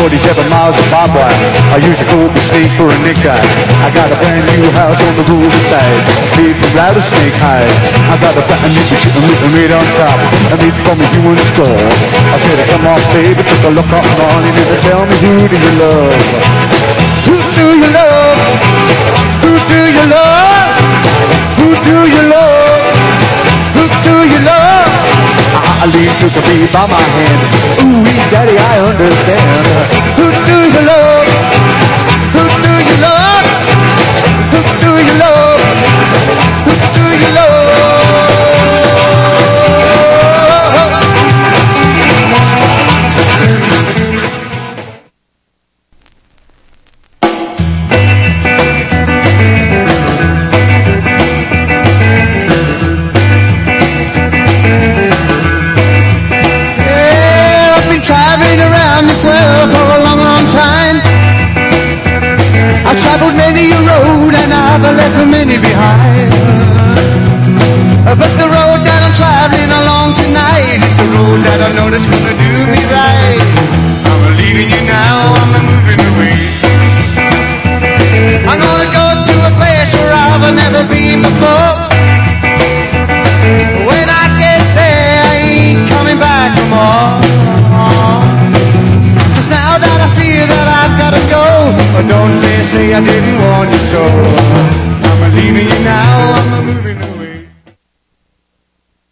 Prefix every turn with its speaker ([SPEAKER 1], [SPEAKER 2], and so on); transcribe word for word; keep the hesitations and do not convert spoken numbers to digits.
[SPEAKER 1] forty-seven miles of barbed wire. I use a golden snake for a necktie. I got a brand new house on the roadside, made from rattlesnake hide. I got a brand new chicken made on top, I made from a human skull. I said, come on, baby, take a look up on it and tell me who do you love? Who do you love? Who do you love? Who do you love? Who do you love? I lead took a beat by my hand. Ooh, daddy, I understand. Who do you love? Who do you love? Who do you love? Who do you love?
[SPEAKER 2] I've traveled many a road and I've left many behind. But the road that I'm traveling along tonight is the road that I know that's gonna do me right. I'm leaving you now, I'm moving away. I'm gonna go to a place where I've never been before. When I get there, I ain't coming back no more. Just now that I feel that I've gotta go, but don't they say I didn't want you so.